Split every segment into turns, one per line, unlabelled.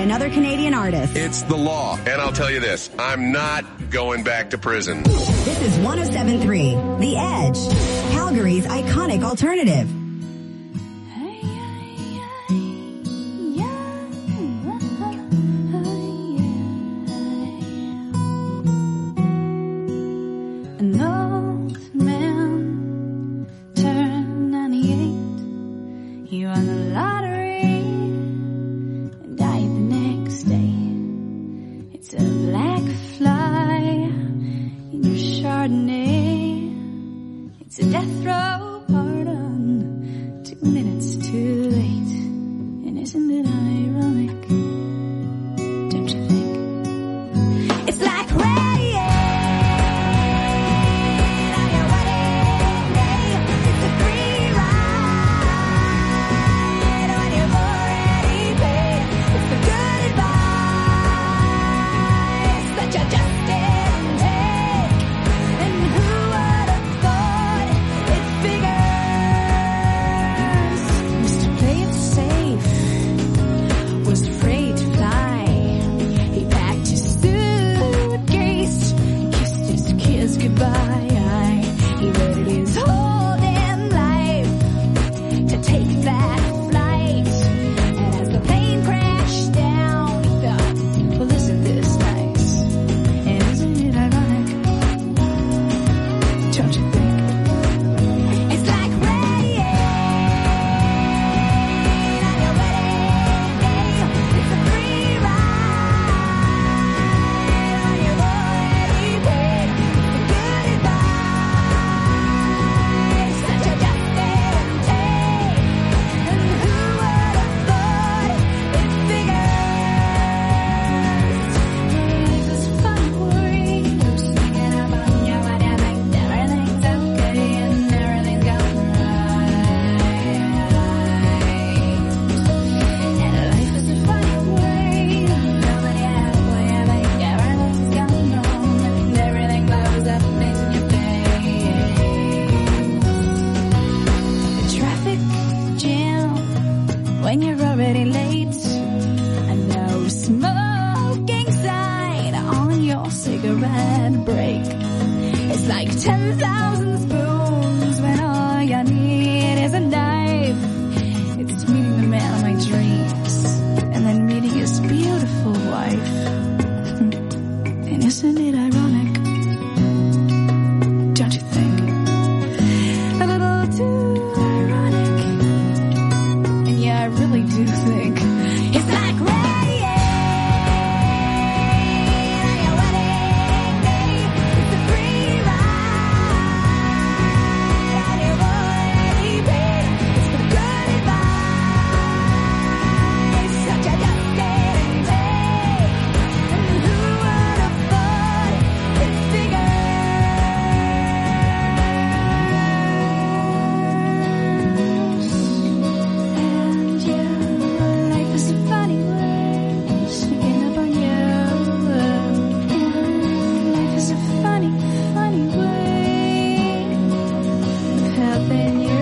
another Canadian artist.
It's the law. And I'll tell you this, I'm not going back to prison.
This is 107.3, The Edge, Calgary's iconic alternative.
An old man turned 98. He won the lottery and died the next day. It's a black fly in your Chardonnay. It's a death row pardon, 2 minutes too late. And isn't it ironic? Don't you think? It's like rain on your wedding day. It's a free ride when you've already paid. It's the good advice that you just didn't take. And who would have thought it figures? Mr. Play It Safe was afraid to fly. He packed his suitcase, kissed his kids goodbye. He waited his whole damn life to take that flight. And as the plane crashed down, he thought, well, isn't this nice? And isn't it ironic? Don't you think? It's like rain on your wedding day. It's a free ride when you've already paid. It's the good advice that you just didn't take. And who would have thought it figures? Life is funny way of sneaking up on you when you think everything's okay and everything's going right. And life is a funny way of coming out when you think everything's going wrong and everything blows up in your face. The traffic jam when you're already late. And no smoking sign on your cigarette break. It's like 10,000 spoons when all you need is a knife. It's meeting the man of my dreams and then meeting his beautiful wife. And isn't it ironic? Don't you think? A little too ironic. And yeah, I really do think it's like rain on your wedding day. It's a free ride and you've already paid. It's the good advice that you just didn't take. And who would have thought it figures? And yeah, life is a funny way of sneaking up on you. And life is a funny, funny way of helping you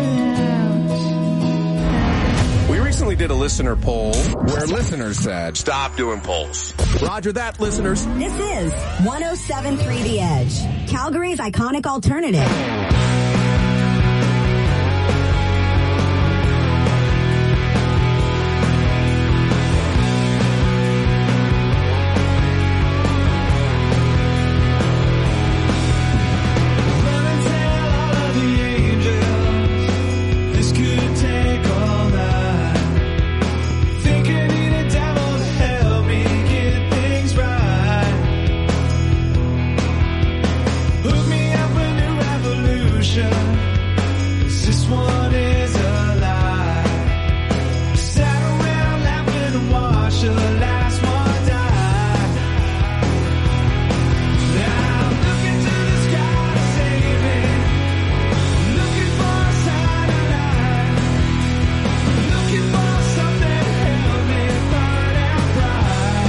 out.
We recently did a listener poll where listeners said, stop doing polls. Roger that, listeners.
This is 107.3 The Edge, Calgary's iconic alternative.
This could take all night. Think I need a devil to help me get things right. Hook me up a new revolution. 'Cause this one is a lie. Sat around laughing and watched till the last one die. Now I'm looking to the sky to save me. Looking for a sign of life. Looking for something to help me burn out bright.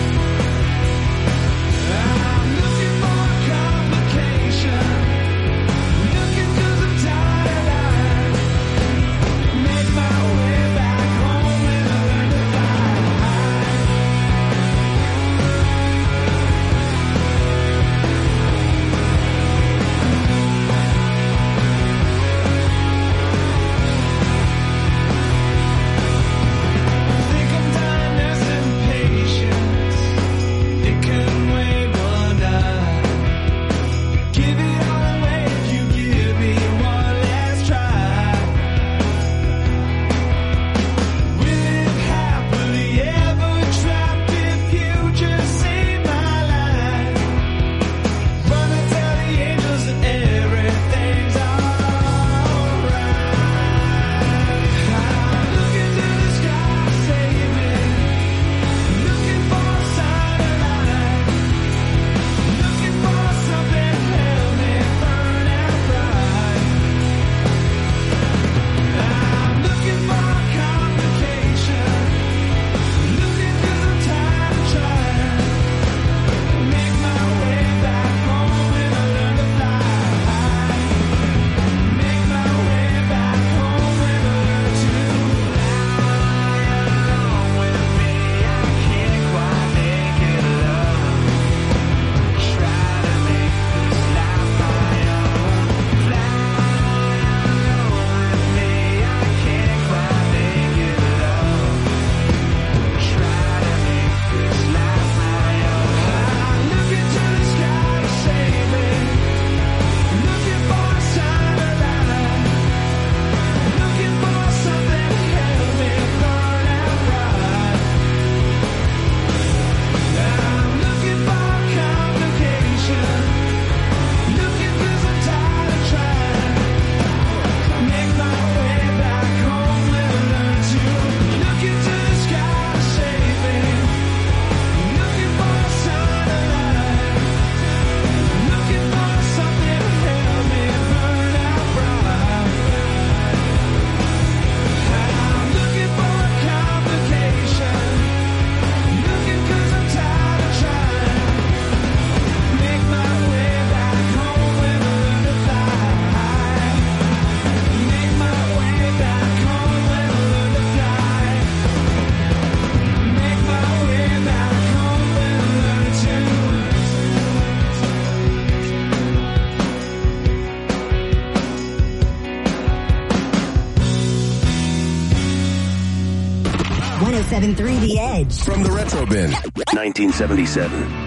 I'm looking for a complication. Looking 'cause I'm tired of life. Make my way back home and learn to fly high.
107.3 The Edge.
From the Retro Bin.
1977.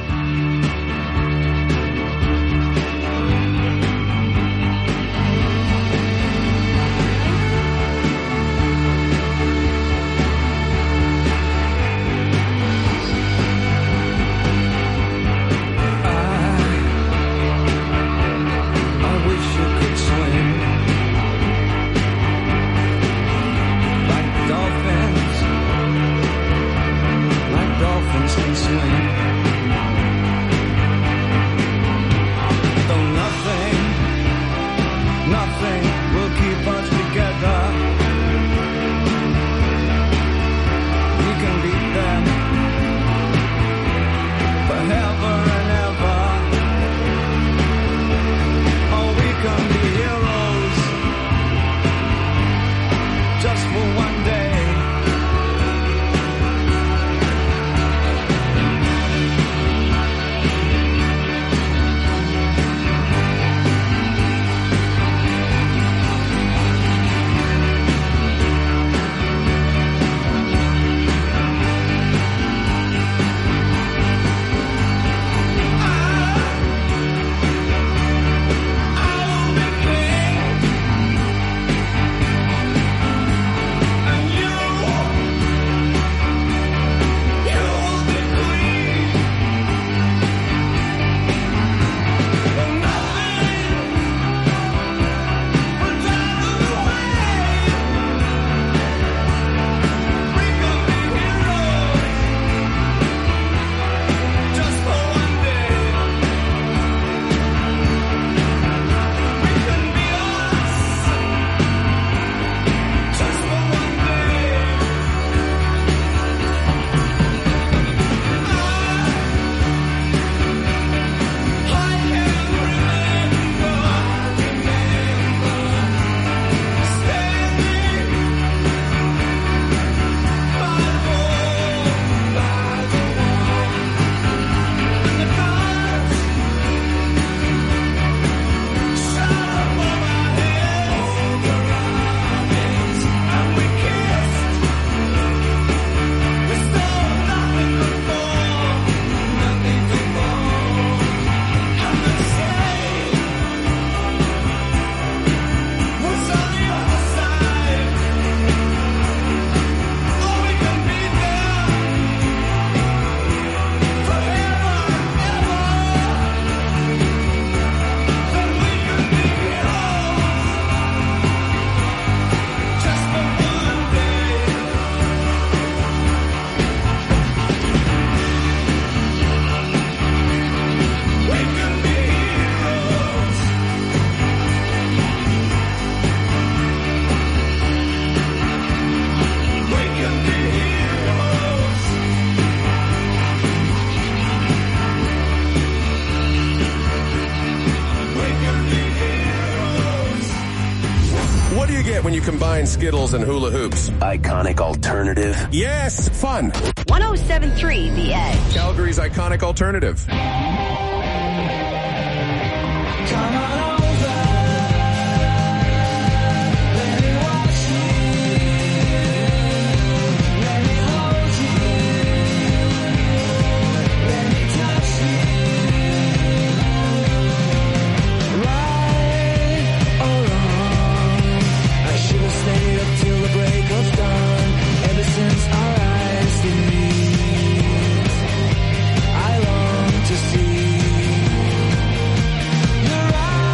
When you combine Skittles and hula hoops.
Iconic alternative.
Yes, fun.
107.3 The Edge.
Calgary's iconic alternative.
Come on over, let me wash you, let me hold you, let me touch you. Right or wrong, I should have stayed up till the break of dawn. Ever since our eyes did meet, I long to see your eyes.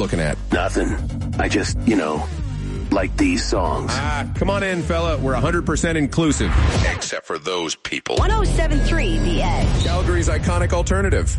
looking at?
Nothing. I just, like these songs.
Come on in, fella. We're 100% inclusive. Except for those people.
107.3 The Edge.
Calgary's iconic alternative.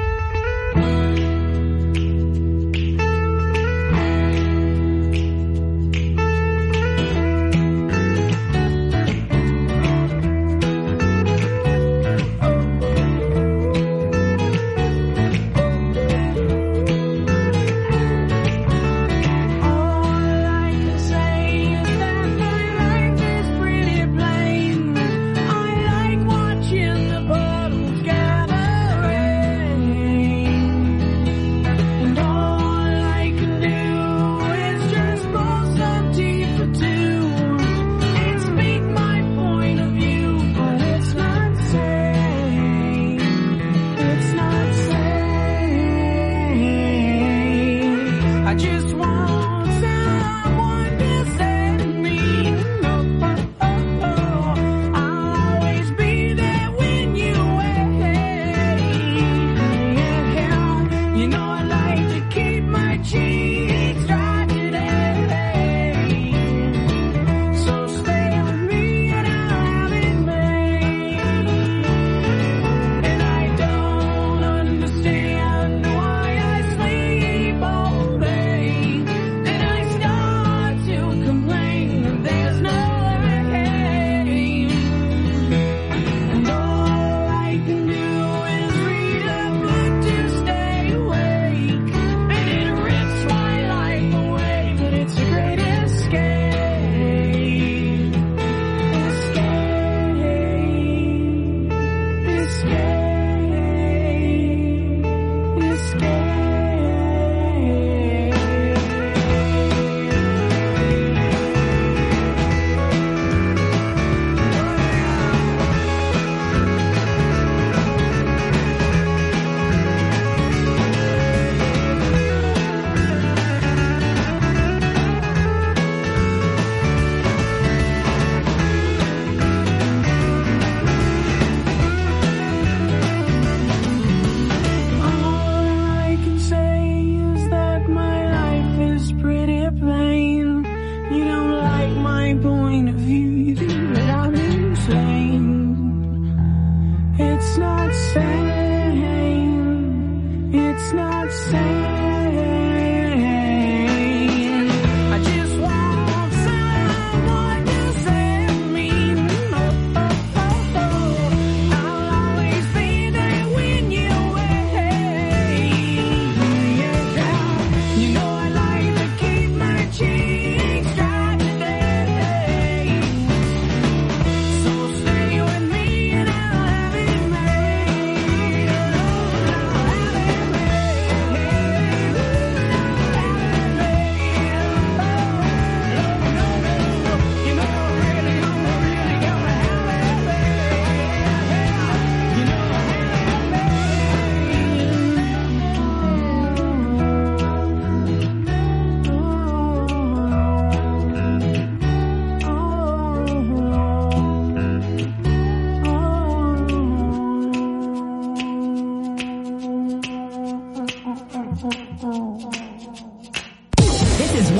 This is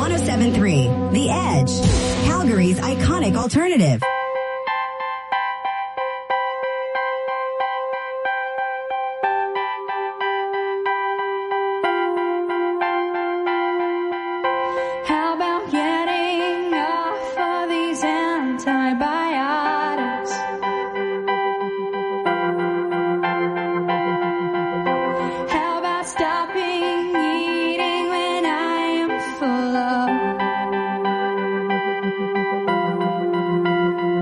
107.3 The Edge, Calgary's iconic alternative.
How about getting off of these antibiotics? How about stopping eating when I am full of?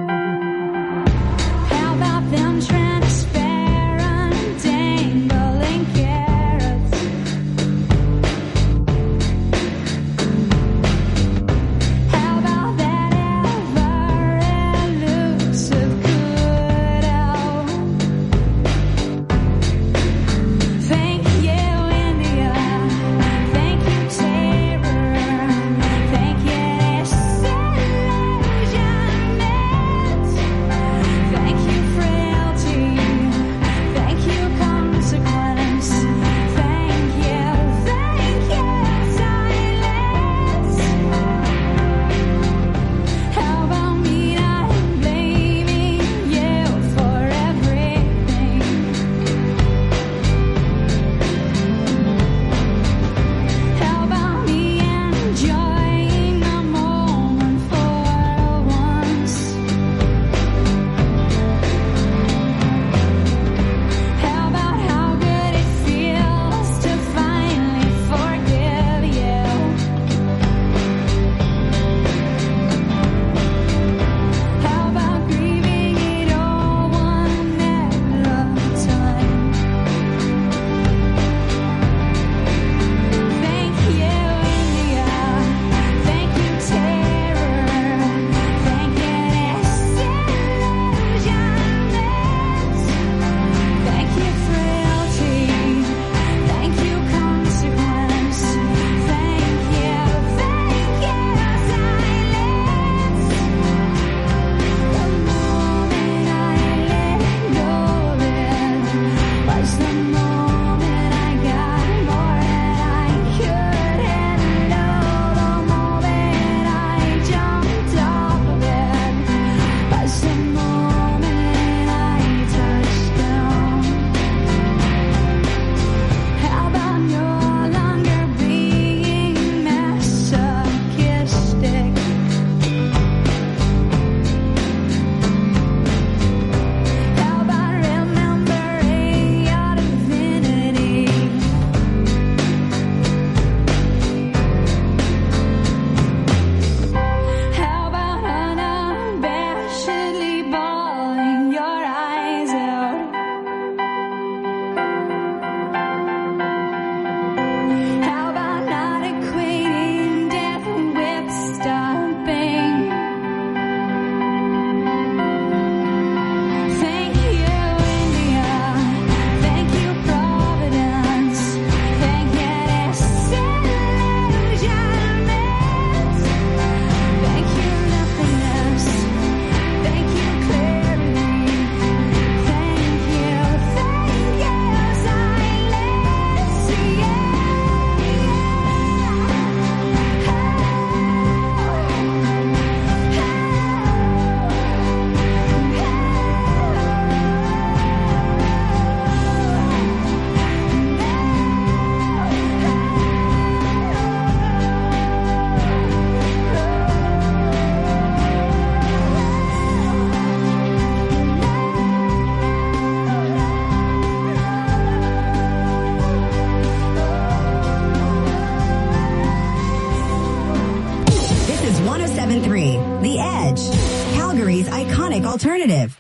is 107.3 The Edge, Calgary's iconic alternative.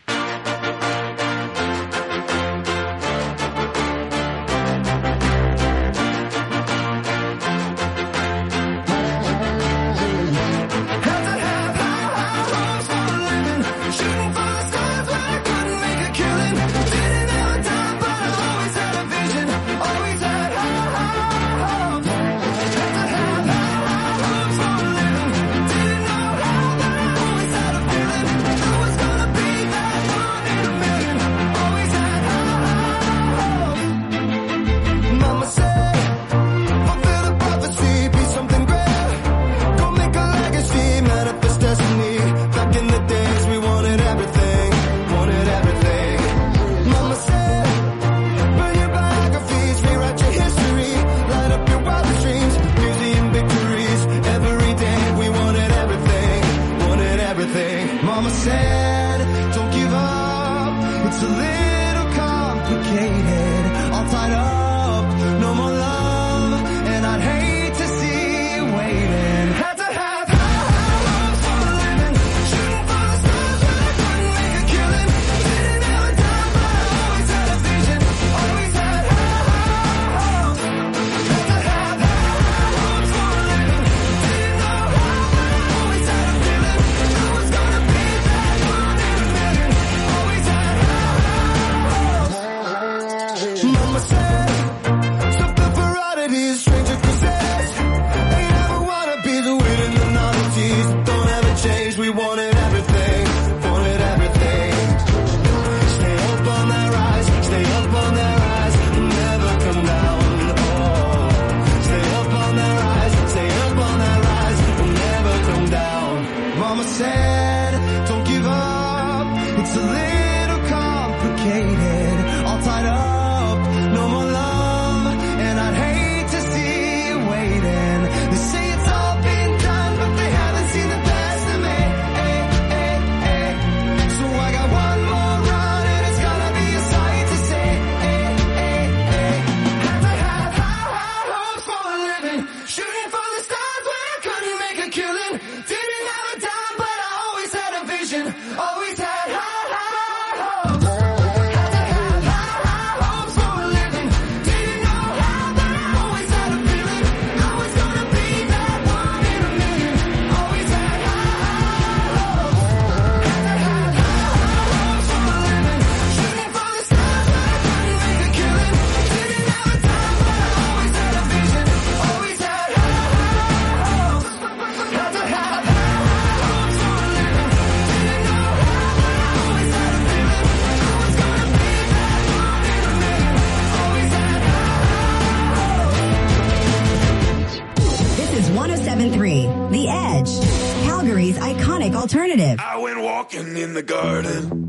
The Edge, Calgary's iconic alternative.
I went walking in the garden.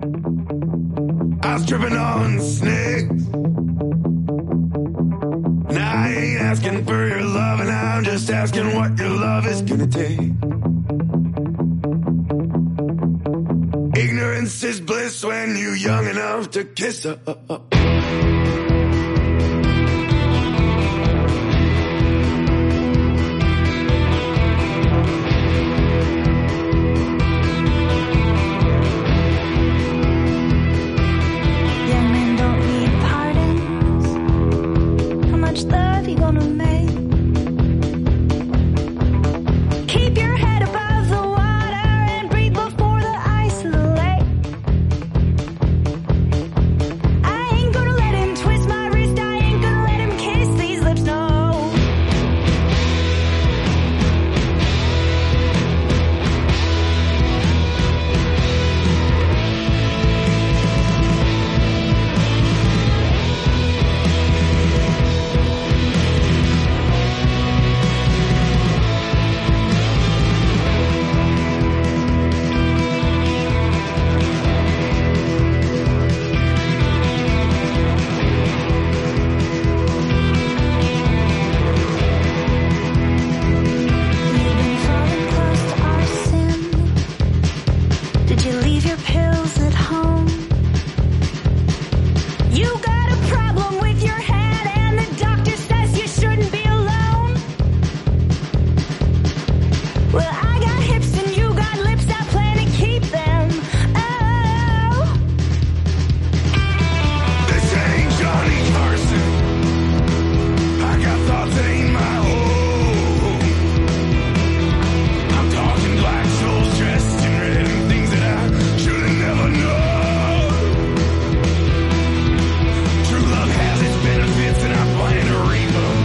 I was tripping on snakes. Now I ain't asking for your love, and I'm just asking what your love is gonna take. Ignorance is bliss when you're young enough to kiss her.
Twist Well, I got hips and you got lips, I plan to keep them. Oh.
This ain't Johnny Carson. I got thoughts that ain't my own. I'm talking black souls dressed in red and things that I should've never known. True love has its benefits and I plan to reap them.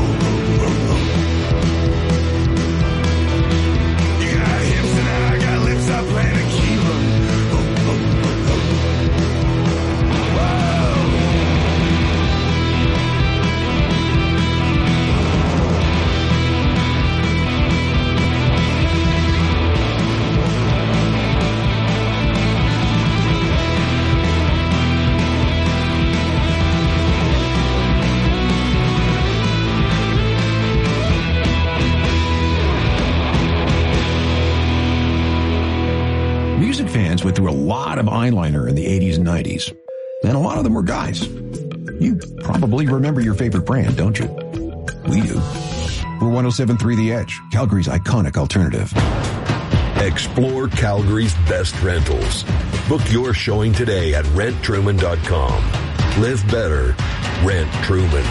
You got hips and I got lips, I plan to keep them.
Music fans went through a lot of eyeliner in the 80s and 90s, and a lot of them were guys. You probably remember your favorite brand, don't you? We do. We're 107.3 The Edge, Calgary's iconic alternative.
Explore Calgary's best rentals. Book your showing today at renttruman.com. Live better. Rent Truman.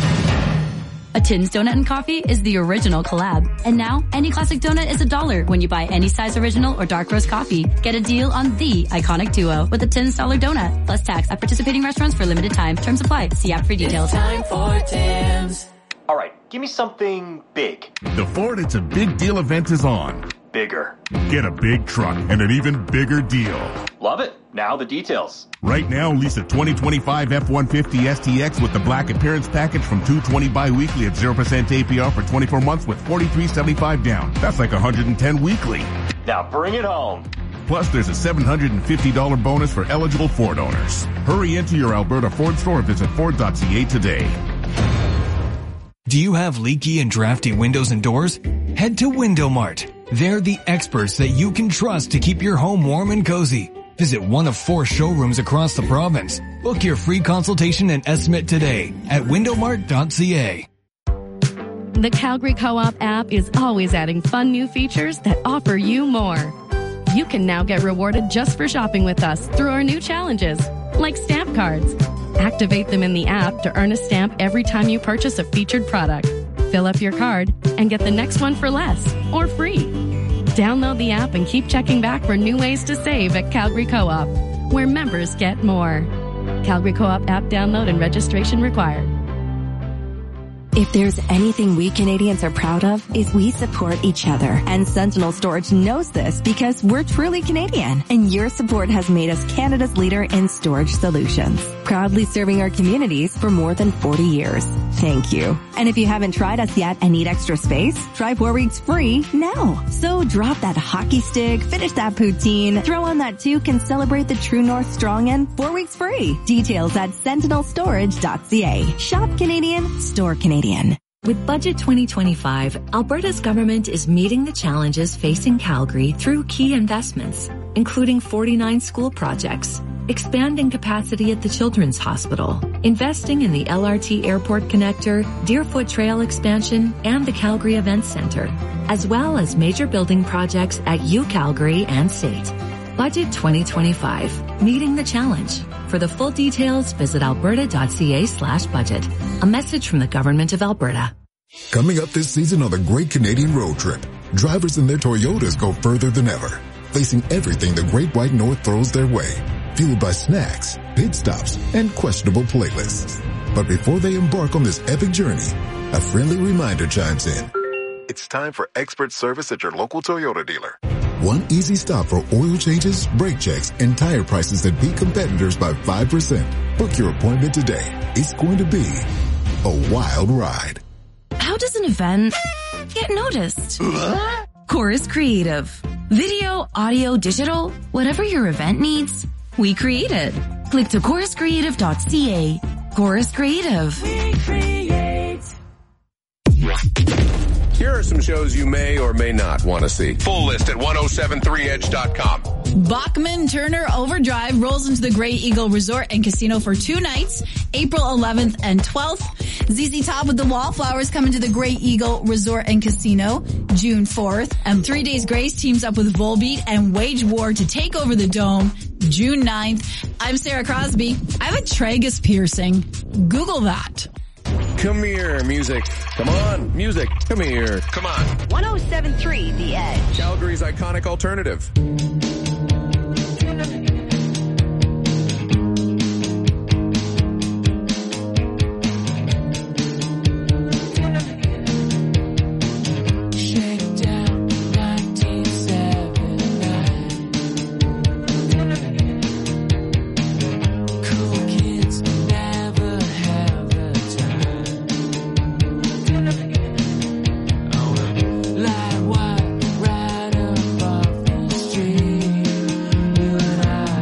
A Tin's Donut and Coffee is the original collab. And now, any classic donut is $1 when you buy any size original or dark roast coffee. Get a deal on the iconic duo with a Tin's $1 donut, plus tax at participating restaurants for a limited time. Terms apply. See app for details.
It's time for Tim's.
All right, give me something big.
The Ford It's a Big Deal event is on.
Bigger.
Get a big truck and an even bigger deal.
Love it. Now the details.
Right now, lease a 2025 F-150 STX with the black appearance package from $220 bi-weekly at 0% APR for 24 months with $43.75 down. That's like $110 weekly.
Now bring it home.
Plus, there's a $750 bonus for eligible Ford owners. Hurry into your Alberta Ford store or visit Ford.ca today.
Do you have leaky and drafty windows and doors? Head to Window Mart. They're the experts that you can trust to keep your home warm and cozy. Visit one of 4 showrooms across the province. Book your free consultation and estimate today at windowmart.ca.
The Calgary Co-op app is always adding fun new features that offer you more. You can now get rewarded just for shopping with us through our new challenges, like stamp cards. Activate them in the app to earn a stamp every time you purchase a featured product. Fill up your card and get the next one for less or free. Download the app and keep checking back for new ways to save at Calgary Co-op, where members get more. Calgary Co-op app download and registration required.
If there's anything we Canadians are proud of, is we support each other. And Sentinel Storage knows this because we're truly Canadian. And your support has made us Canada's leader in storage solutions. Proudly serving our communities for more than 40 years. Thank you. And if you haven't tried us yet and need extra space, try 4 weeks free now. So drop that hockey stick, finish that poutine, throw on that toque, and celebrate the True North Strong End 4 weeks free. Details at sentinelstorage.ca. Shop Canadian, store Canadian.
With Budget 2025, Alberta's government is meeting the challenges facing Calgary through key investments, including 49 school projects, expanding capacity at the Children's Hospital, investing in the LRT Airport Connector, Deerfoot Trail expansion, and the Calgary Events Centre, as well as major building projects at UCalgary and SAIT. Budget 2025, meeting the challenge. For the full details, visit alberta.ca/budget. A message from the Government of Alberta.
Coming up this season on the Great Canadian Road Trip, drivers in their Toyotas go further than ever, facing everything the Great White North throws their way, fueled by snacks, pit stops, and questionable playlists. But before they embark on this epic journey, a friendly reminder chimes in.
It's time for expert service at your local Toyota dealer.
One easy stop for oil changes, brake checks, and tire prices that beat competitors by 5%. Book your appointment today. It's going to be a wild ride.
How does an event get noticed? Chorus Creative. Video, audio, digital, whatever your event needs, we create it. Click to choruscreative.ca. Chorus Creative.
We create.
Here are some shows you may or may not want to see. Full list at 1073edge.com.
Bachman Turner Overdrive rolls into the Grey Eagle Resort and Casino for 2 nights, April 11th and 12th. ZZ Top with the Wallflowers come into the Grey Eagle Resort and Casino June 4th. And 3 Days Grace teams up with Volbeat and Wage War to take over the Dome June 9th. I'm Sarah Crosby. I have a tragus piercing. Google that.
Come here, music. Come on, music. Come here. Come on.
107.3 The Edge.
Calgary's iconic alternative.
Like what, right above the street.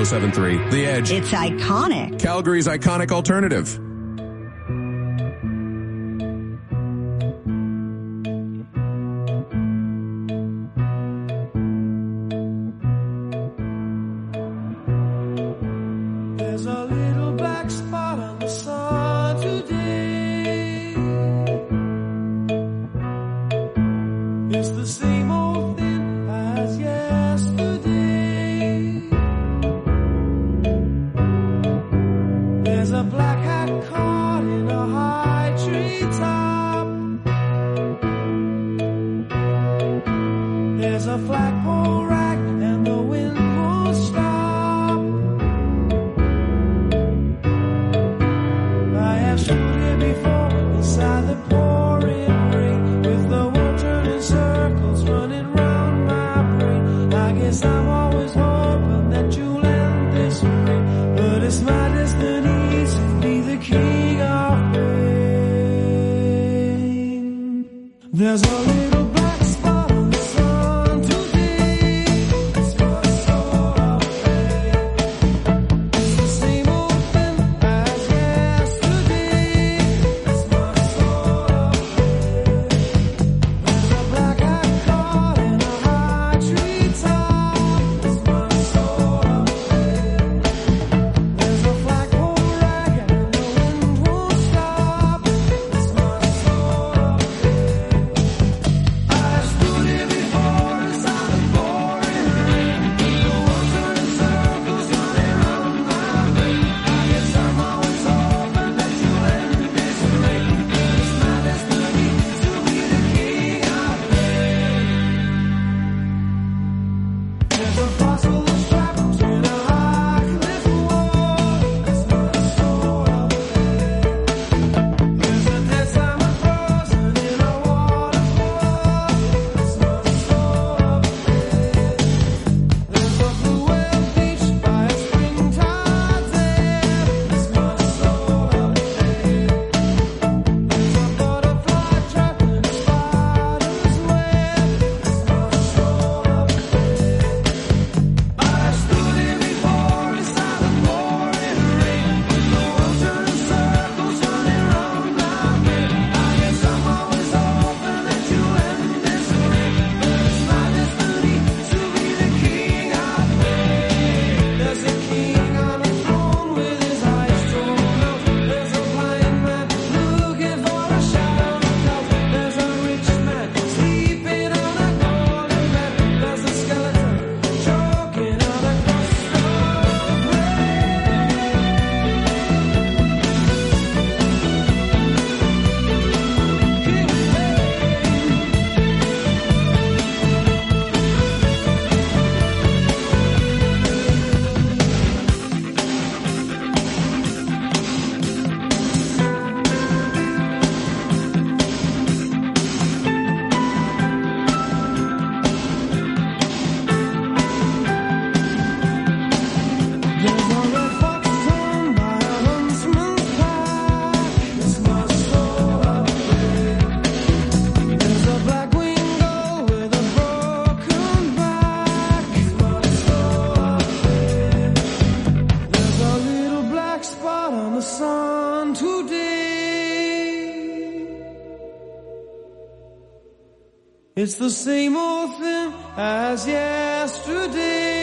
107.3 The Edge.
It's iconic.
Calgary's iconic alternative.
There's a little black spot on the sun today. It's the same old thing as yesterday. There's a black hat caught in a high tree top. There's a flagpole rack and the wind won't stop. I have stood here before inside the pouring rain, with the world turning circles running round my brain. I guess I'm always hoping that you'll end this way, but it's my destiny to be the king of rain. There's a little black spot on the sun today. It's my soul of faith. It's the same old thing as yesterday. It's my soul of faith. There's a black hat caught in a high tree top. It's my soul of faith. There's a flagpole rag and the wind won't stop. It's my soul of faith. I stood here before inside the pouring rain, with the world turning circles running round my brain. I guess I'm always hoping that you'll end this rain, but it's my destiny to be the king of rain. There's a fossil trapped in a high cliff wall. It's my soul of faith. There's a dead salmon frozen in a waterfall. It's my soul of faith. There's a blue whale beach by a springtide there. It's my soul of faith. There's a butterfly trapped in a spider's web. It's my soul of faith. I stood here before inside the pouring rain, with the world turning circles running round my brain. I guess I'm always hoping that you'll end this rain, but it's my destiny to be the king of rain. There's a king on a throne with his eyes drawn out. There's a blind man looking for a shadow of doubt. There's a rich man sleeping on a golden bed. There's a skeleton choking on a crust of There's a red fox torn by a huntsman's pack. It's my soul of faith. There's a black winged gull with a broken back. It's my soul of faith. There's a little black spot on the sun today. It's the same old thing as yesterday.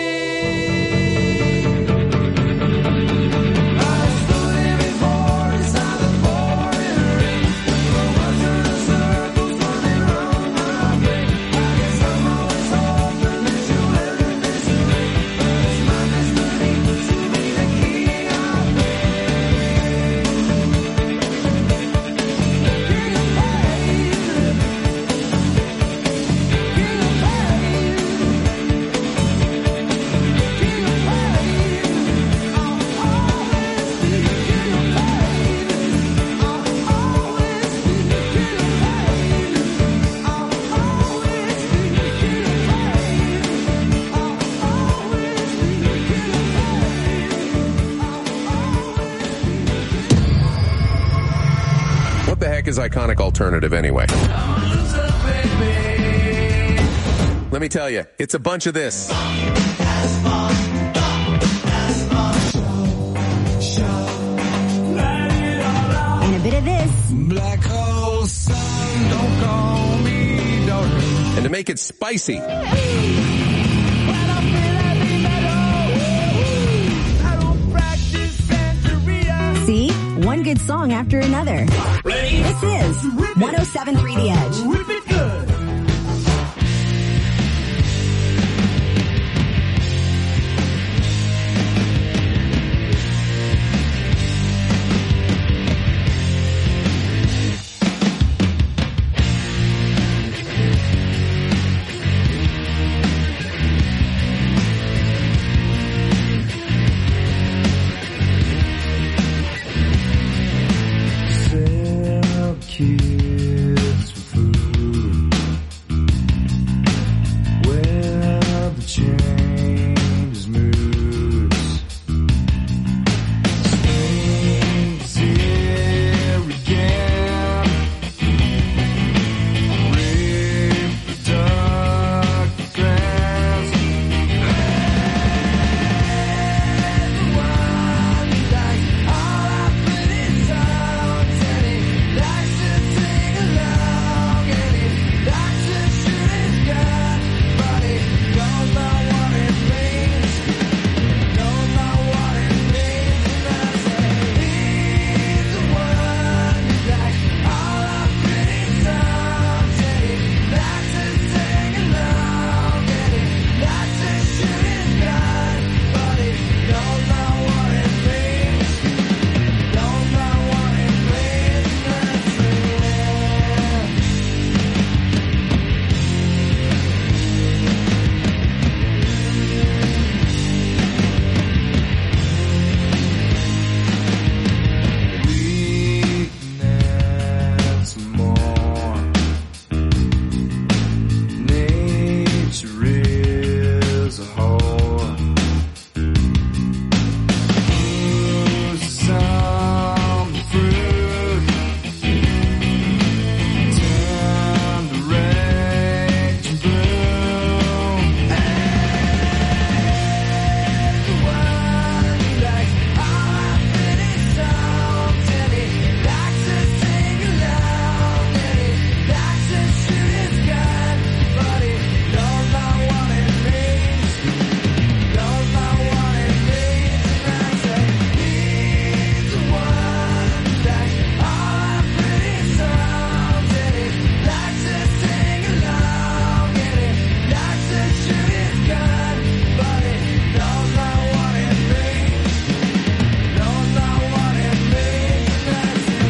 I stood here before inside the pouring rain, with the world turning circles running round my brain. I guess I'm always hoping that you'll end this rain, but it's my destiny to be the king of rain. King of pain. King of pain. King of pain. I'll always be the king of pain. I'll always be the king of pain. I'll always be the king of pain. I'll always be the king of pain.
What the heck is iconic alternative anyway? Let me tell you, it's a bunch of this. And to make it spicy,
See? One good song after another.
Ready?
This is 107.3 The Edge.
Whip it good. Kids for food. Where the change moods. Spring's here again. Reproductive grass. Everyone like all our pretty songs, and he likes to sing along, and he likes to shoot his gun, but he knows not what it means. Knows not what it means, and I say he's the one who likes all our pretty songs, and he likes to sing along, and he likes to shoot his gun, but he knows not what it means. Knows not what it means, and I say weakness more. Nature is a whore. Oozes on the fruit. Turn the rage and bloom. Everyone likes all our pretty songs, and he likes to sing along, and he likes to shoot his gun, but he knows not what it means. Knows not what it means, and I say he's the one who likes all our pretty songs, and he likes to sing along, and he likes to shoot his gun, but he knows not what it means. Knows not what it means, and I say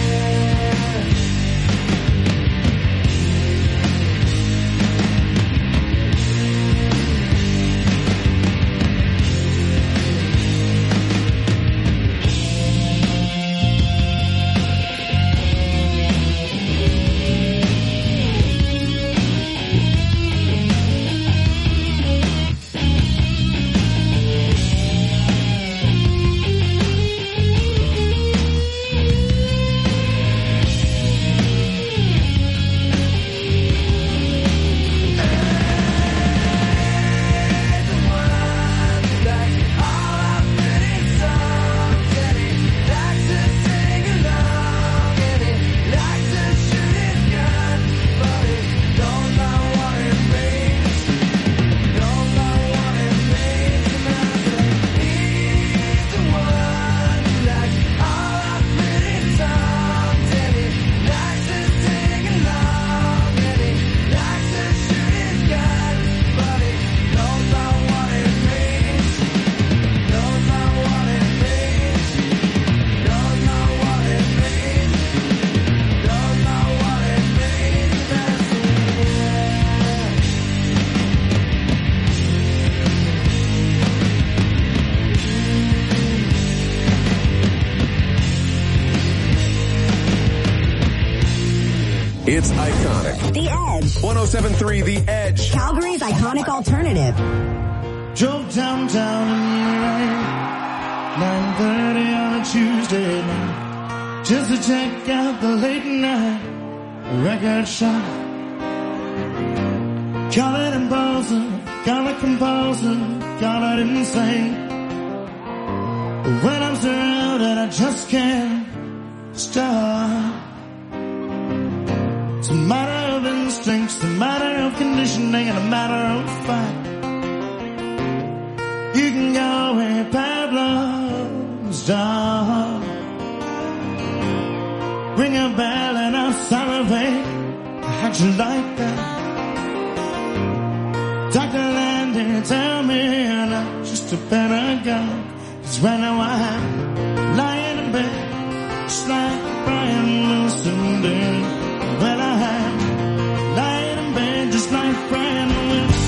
it's iconic.
The Edge.
107.3 The Edge.
Calgary's iconic alternative.
Drove downtown in the rain, 9:30 on a Tuesday night, just to check out the late night record shop. Call it impulsive, call it compulsive, call it insane. When I'm surrounded, I just can't stop. It's a matter of instinct, it's a matter of connection. listening in a matter of fact. You can go where Pablo's done. Ring a bell and I'll salivate. How'd you like that? Dr. Landy, tell me I'm not just a better girl. 'Cause right now I'm lying in bed just like Brian Wilson did. Well, I'm lying in bed just like Brian Wilson did.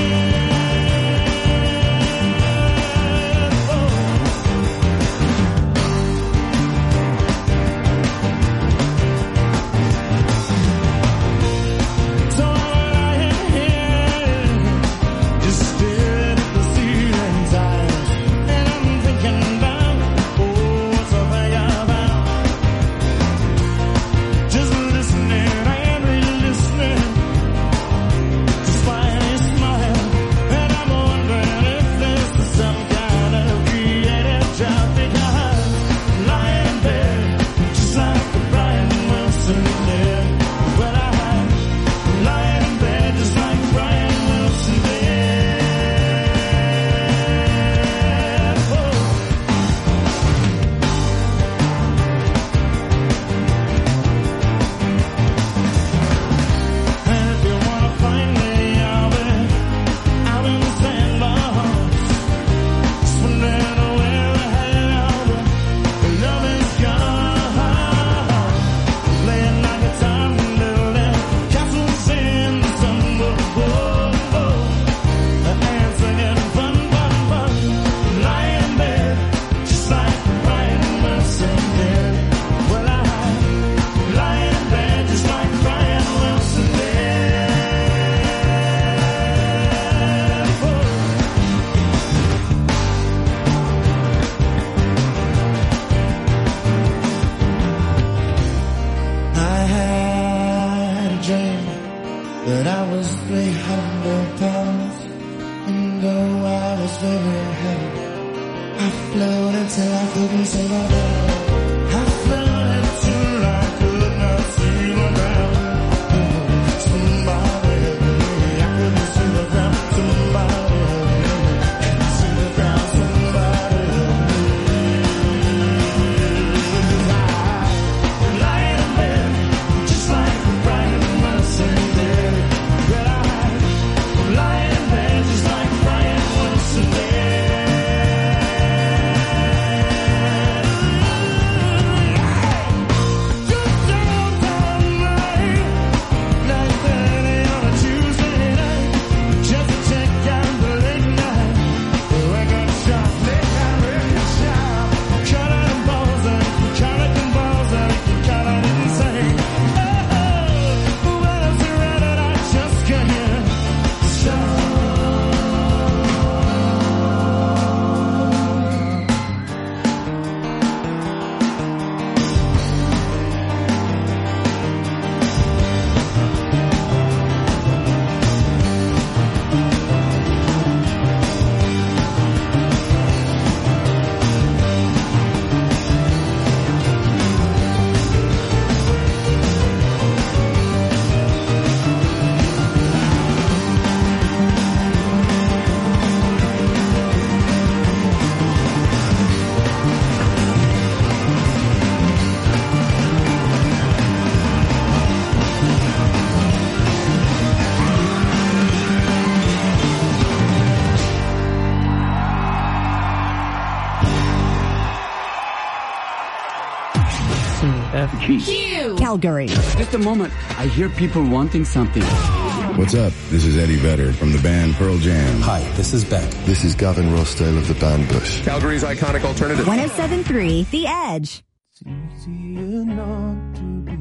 Q. Calgary.
Just a moment. I hear people wanting something.
What's up? This is Eddie Vedder from the band Pearl Jam.
Hi, this is Beck.
This is Gavin Rossdale of the band Bush.
Calgary's iconic alternative.
107.3 The Edge.
It's easier not to be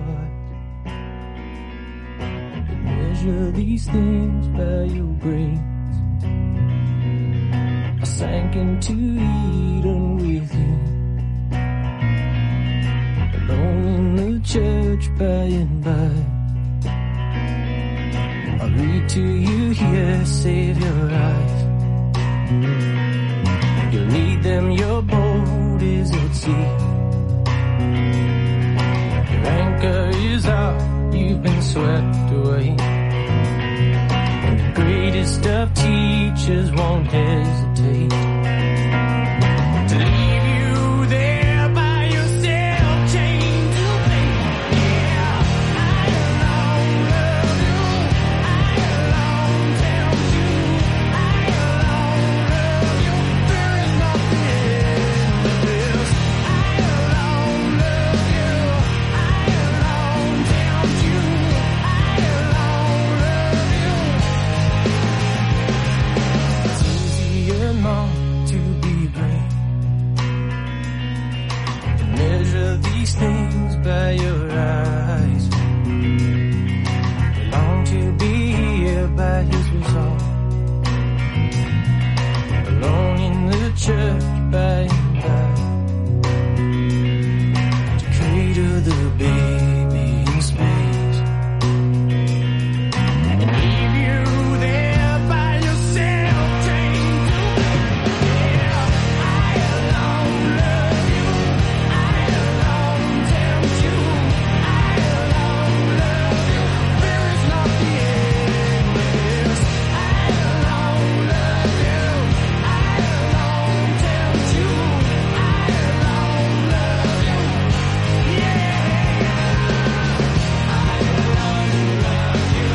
right. To measure these things by your grace. I sank into Eden with you. Alone in the church by and by. I read to you here, save your eyes. You need them, your boat is at sea. Your anchor is out, you've been swept away. The greatest of teachers won't hesitate to leave you there by yourself, chained to fate. Yeah, I alone love you. I alone tell you. I alone love you. There is nothing but this. I alone love you. I alone tell you. I alone love you. It's easier not to be great. Measure these things by your eyes. We long to be here by his resolve. Alone in the church by and by. To cradle the baby in space. And leave you there by yourself, chained to fate. Yeah, I alone love you. I alone tell you. I alone love you. There is nothing but this. I alone love you. I alone tell you. I alone love you. Yeah, I alone love you.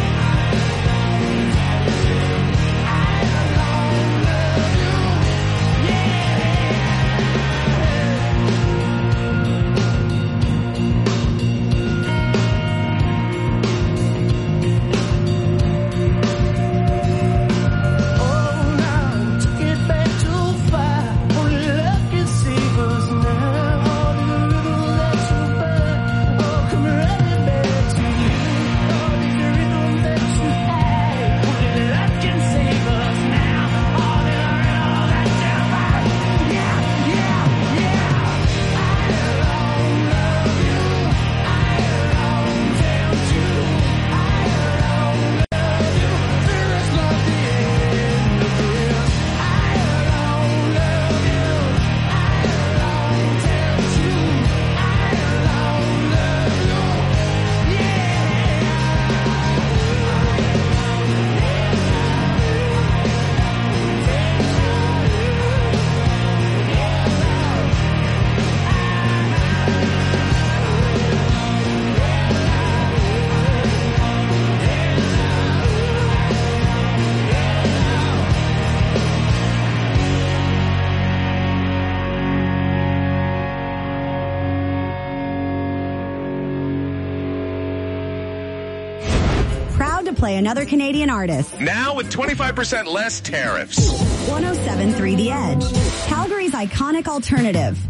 Oh, now took it back too far. Only love can save us now. All the rhythm that you burn, oh, come running back to you. All the rhythm that you had, only love can save us now. All the rhythm that you burn, yeah, yeah, yeah. I alone love you. I alone tell you. I alone love you. There is nothing but this. I alone love you. I alone tell you. I alone love you.
Proud to play another Canadian artist.
Now with 25% less tariffs.
107.3 The Edge. Calgary's iconic alternative.